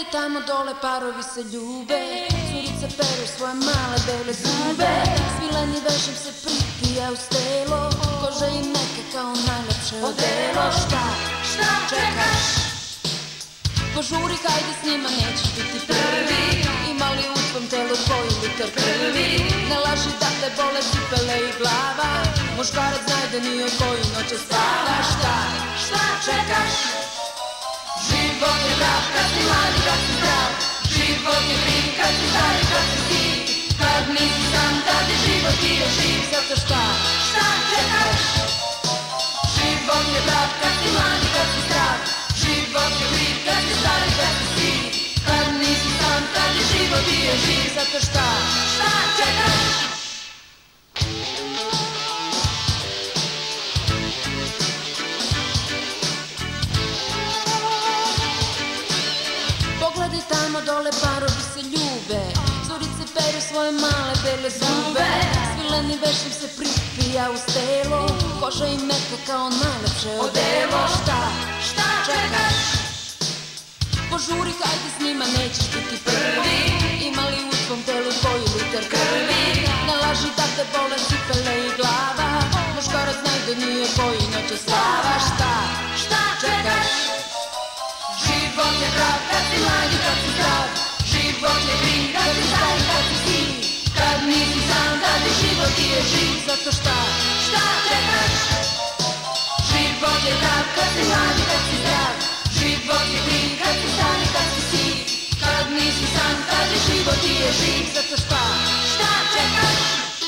tamo dole parovi se ljube, curice peru svoje male bele zube, svileni vešem se pripija uz telo, koža im neka kao najlepše odelo. Šta čekaš? Požuri, hajde s njima, nećeš biti prvi. Ima li u tvom telu koji liter krvi? Ne laži da te bole cipele i glava, muškarac najde nije koji noće spava. Šta čekaš? Život je rap kad si mladi, kad si zdrav. Život je brim kad si stari, kad si siv. Kad nisi sam, tad je život ti je živ. Zato šta čekaš? Život je rap kad si mladi, kad si zdrav. Život je brim kad si stari, kad si siv. Kad nisi sam, tad je život ti je živ. Zato šta čekaš? Pogledaj tamo dole, parovi se ljube, curice peru svoje male bele zube, svileni vešem se pripija uz telo, koža im meka kao najlepše odelo. Šta čekaš? Požuri, hajde s njima, nećeš biti prvi. Ima li u tvom telu koji liter krvi? Ne laži da te bole cipele i glava, muškarac najde nije koji noće slava. Šta čekaš? Život je prav kad si mladi, kad si zdrav. Život je brim kad si stari, kad si siv. Kad nisi sam, tad je život ti je živ. Zato šta čekaš? Život je prav kad si mladi, kad si zdrav. Život je brim kad si stari, kad si siv. Kad nisi sam, tad je život ti je živ. Zato šta čekaš?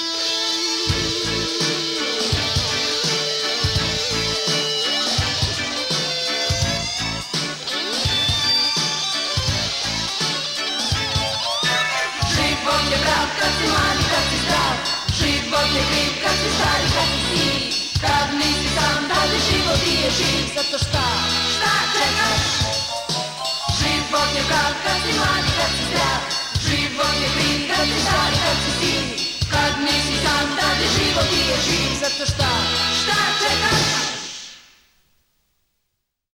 Život je prav kad si mladi, kad si zdrav. Život je brim kad si stari, kad si siv. Kad nisi sam, tad je život ti je živ. Zato šta čekaš? Život je prav kad si mladi, kad si zdrav. Život je brim kad si stari, kad si siv. Kad nisi sam, tad je život ti je živ. Zato šta